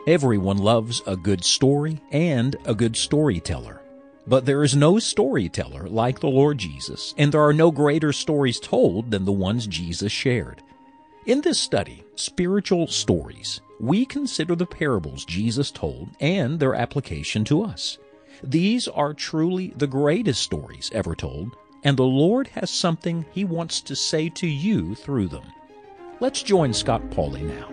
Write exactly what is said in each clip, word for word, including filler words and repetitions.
Everyone loves a good story and a good storyteller. But there is no storyteller like the Lord Jesus, and there are no greater stories told than the ones Jesus shared. In this study, Spiritual Stories, we consider the parables Jesus told and their application to us. These are truly the greatest stories ever told, and the Lord has something He wants to say to you through them. Let's join Scott Pauley now.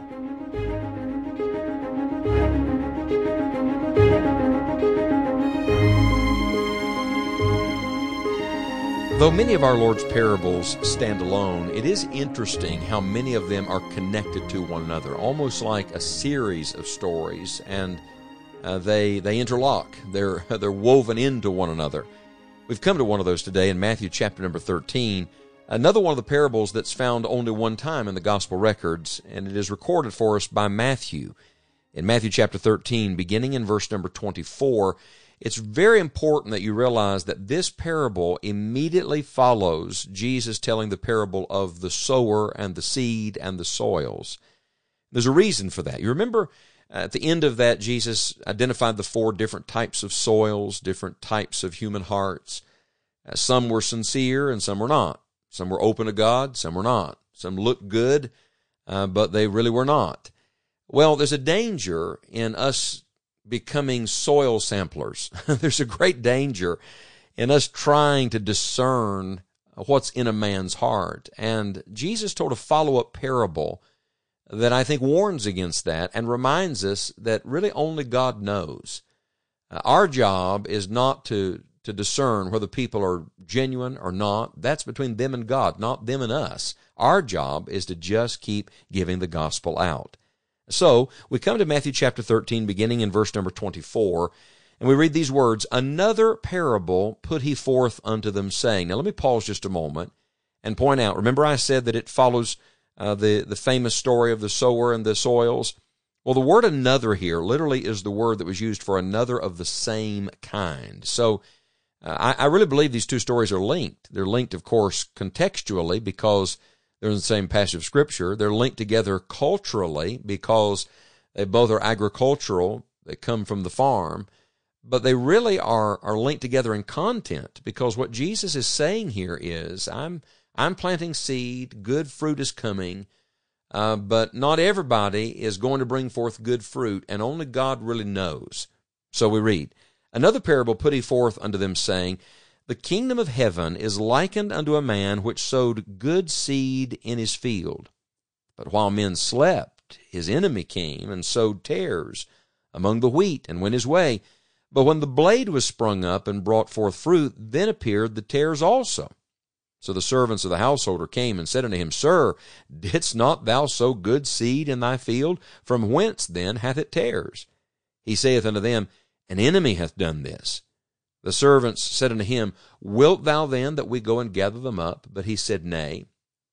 Though many of our Lord's parables stand alone, it is interesting how many of them are connected to one another, almost like a series of stories, and uh, they they interlock. They're they're woven into one another. We've come to one of those today in Matthew chapter number thirteen, another one of the parables that's found only one time in the gospel records, and it is recorded for us by Matthew. In Matthew chapter thirteen, beginning in verse number twenty-four, it's very important that you realize that this parable immediately follows Jesus telling the parable of the sower and the seed and the soils. There's a reason for that. You remember at the end of that, Jesus identified the four different types of soils, different types of human hearts. Uh, some were sincere and some were not. Some were open to God, some were not. Some looked good, uh, but they really were not. Well, there's a danger in us becoming soil samplers. There's a great danger in us trying to discern what's in a man's heart. And Jesus told a follow-up parable that I think warns against that and reminds us that really only God knows. Uh, our job is not to, to discern whether people are genuine or not. That's between them and God, not them and us. Our job is to just keep giving the gospel out. So, we come to Matthew chapter thirteen, beginning in verse number twenty-four, and we read these words, "Another parable put he forth unto them, saying." Now, let me pause just a moment and point out, remember I said that it follows uh, the, the famous story of the sower and the soils? Well, the word another here literally is the word that was used for another of the same kind. So, uh, I, I really believe these two stories are linked. They're linked, of course, contextually because they're in the same passage of Scripture. They're linked together culturally because they both are agricultural. They come from the farm. But they really are, are linked together in content because what Jesus is saying here is, I'm I'm planting seed, good fruit is coming, uh, but not everybody is going to bring forth good fruit, and only God really knows. So we read, "Another parable put he forth unto them, saying, The kingdom of heaven is likened unto a man which sowed good seed in his field. But while men slept, his enemy came and sowed tares among the wheat and went his way. But when the blade was sprung up and brought forth fruit, then appeared the tares also. So the servants of the householder came and said unto him, Sir, didst not thou sow good seed in thy field? From whence then hath it tares? He saith unto them, An enemy hath done this. The servants said unto him, Wilt thou then that we go and gather them up? But he said, Nay,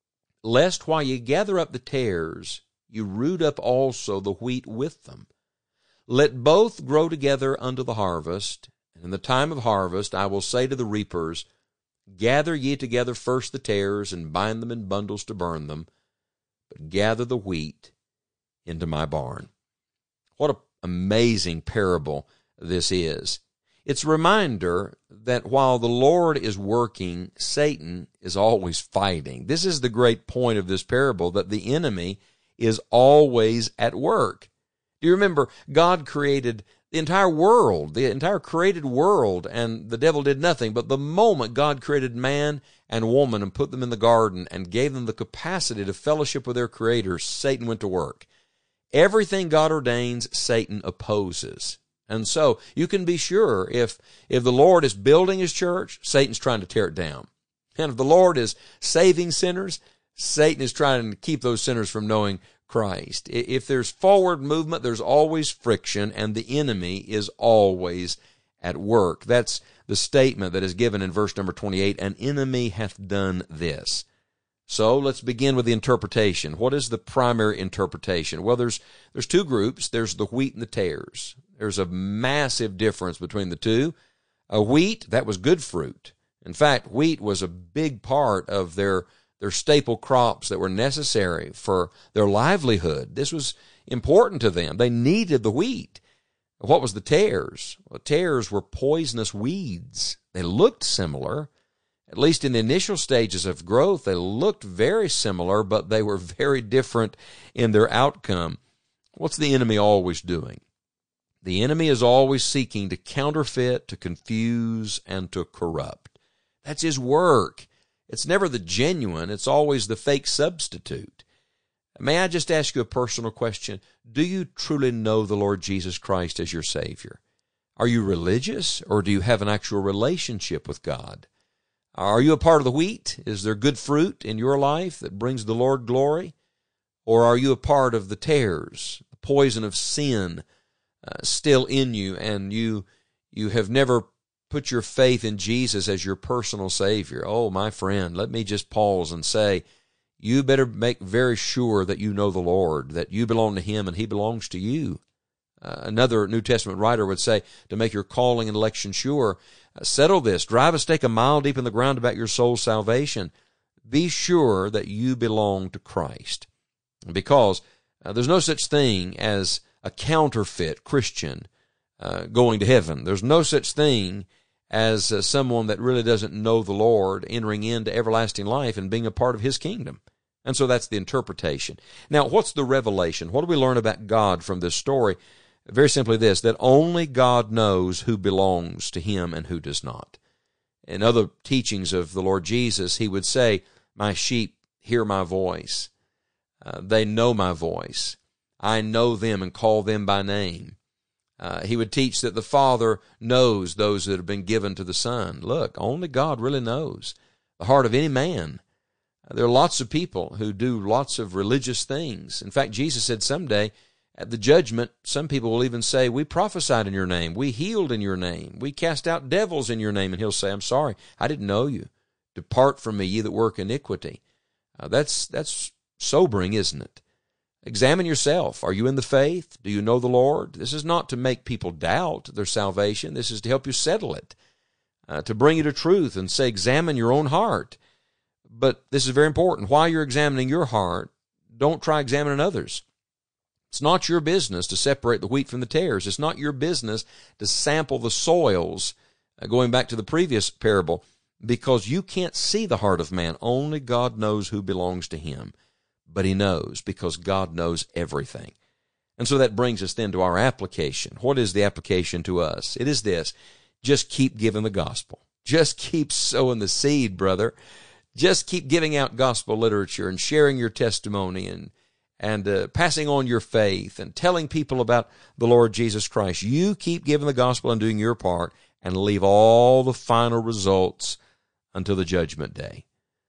lest while ye gather up the tares, you root up also the wheat with them. Let both grow together unto the harvest, and in the time of harvest I will say to the reapers, Gather ye together first the tares, and bind them in bundles to burn them, but gather the wheat into my barn." What an amazing parable this is. It's a reminder that while the Lord is working, Satan is always fighting. This is the great point of this parable, that the enemy is always at work. Do you remember God created the entire world, the entire created world, and the devil did nothing. But the moment God created man and woman and put them in the garden and gave them the capacity to fellowship with their Creator, Satan went to work. Everything God ordains, Satan opposes. And so you can be sure if, if the Lord is building His church, Satan's trying to tear it down. And if the Lord is saving sinners, Satan is trying to keep those sinners from knowing Christ. If there's forward movement, there's always friction, and the enemy is always at work. That's the statement that is given in verse number twenty-eight, An enemy hath done this. So let's begin with the interpretation. What is the primary interpretation? Well, there's there's two groups. There's the wheat and the tares. There's a massive difference between the two. A wheat, that was good fruit. In fact, wheat was a big part of their, their staple crops that were necessary for their livelihood. This was important to them. They needed the wheat. What was the tares? Well, tares were poisonous weeds. They looked similar. At least in the initial stages of growth, they looked very similar, but they were very different in their outcome. What's the enemy always doing? The enemy is always seeking to counterfeit, to confuse, and to corrupt. That's his work. It's never the genuine. It's always the fake substitute. May I just ask you a personal question? Do you truly know the Lord Jesus Christ as your Savior? Are you religious, or do you have an actual relationship with God? Are you a part of the wheat? Is there good fruit in your life that brings the Lord glory? Or are you a part of the tares, the poison of sin uh, still in you, and you you have never put your faith in Jesus as your personal Savior? Oh, my friend, let me just pause and say, you better make very sure that you know the Lord, that you belong to Him and He belongs to you. Uh, another New Testament writer would say, to make your calling and election sure, uh, settle this, drive a stake a mile deep in the ground about your soul's salvation. Be sure that you belong to Christ. Because uh, there's no such thing as a counterfeit Christian uh, going to heaven. There's no such thing as uh, someone that really doesn't know the Lord entering into everlasting life and being a part of His kingdom. And so that's the interpretation. Now, what's the revelation? What do we learn about God from this story? Very simply this, that only God knows who belongs to Him and who does not. In other teachings of the Lord Jesus, He would say, my sheep hear my voice. Uh, they know my voice. I know them and call them by name. Uh, he would teach that the Father knows those that have been given to the Son. Look, only God really knows the heart of any man. Uh, there are lots of people who do lots of religious things. In fact, Jesus said someday at the judgment, some people will even say, we prophesied in your name, we healed in your name, we cast out devils in your name. And He'll say, I'm sorry, I didn't know you. Depart from me, ye that work iniquity. Uh, that's that's sobering, isn't it? Examine yourself. Are you in the faith? Do you know the Lord? This is not to make people doubt their salvation. This is to help you settle it, uh, to bring you to truth and say, examine your own heart. But this is very important. While you're examining your heart, don't try examining others. It's not your business to separate the wheat from the tares. It's not your business to sample the soils, uh, going back to the previous parable, because you can't see the heart of man. Only God knows who belongs to him. But He knows, because God knows everything. And so that brings us then to our application. What is the application to us? It is this: just keep giving the gospel. Just keep sowing the seed, brother. Just keep giving out gospel literature and sharing your testimony and and uh, passing on your faith and telling people about the Lord Jesus Christ. You keep giving the gospel and doing your part, and leave all the final results until the judgment day.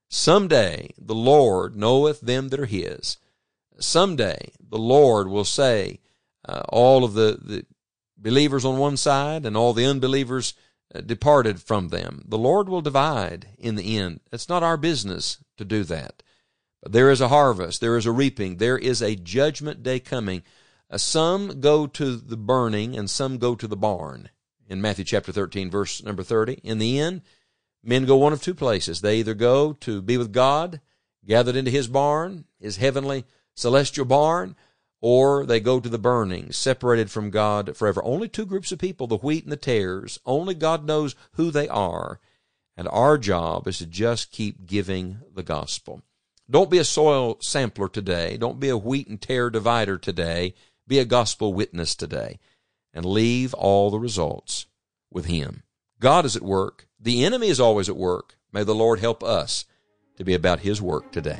Someday the Lord knoweth them that are His. Someday the Lord will say, uh, all of the, the believers on one side and all the unbelievers uh, departed from them. The Lord will divide in the end. It's not our business to do that. But there is a harvest. There is a reaping. There is a judgment day coming. Uh, some go to the burning and some go to the barn. In Matthew chapter thirteen, verse number thirty. In the end, men go one of two places. They either go to be with God, gathered into His barn, His heavenly celestial barn, or they go to the burning, separated from God forever. Only two groups of people, the wheat and the tares. Only God knows who they are. And our job is to just keep giving the gospel. Don't be a soil sampler today. Don't be a wheat and tare divider today. Be a gospel witness today. And leave all the results with Him. God is at work. The enemy is always at work. May the Lord help us to be about His work today.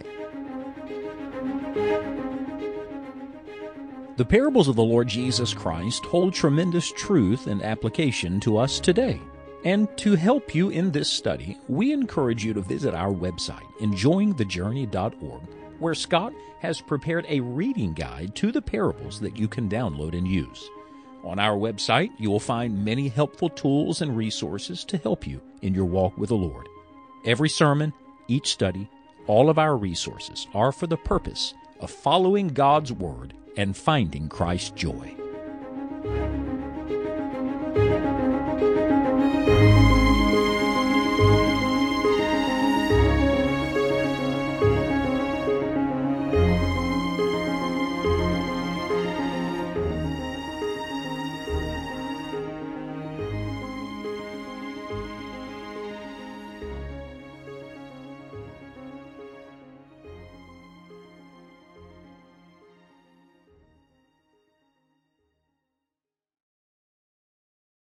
The parables of the Lord Jesus Christ hold tremendous truth and application to us today. And to help you in this study, we encourage you to visit our website, enjoying the journey dot org, where Scott has prepared a reading guide to the parables that you can download and use. On our website, you will find many helpful tools and resources to help you in your walk with the Lord. Every sermon, each study, all of our resources are for the purpose of following God's Word and finding Christ's joy.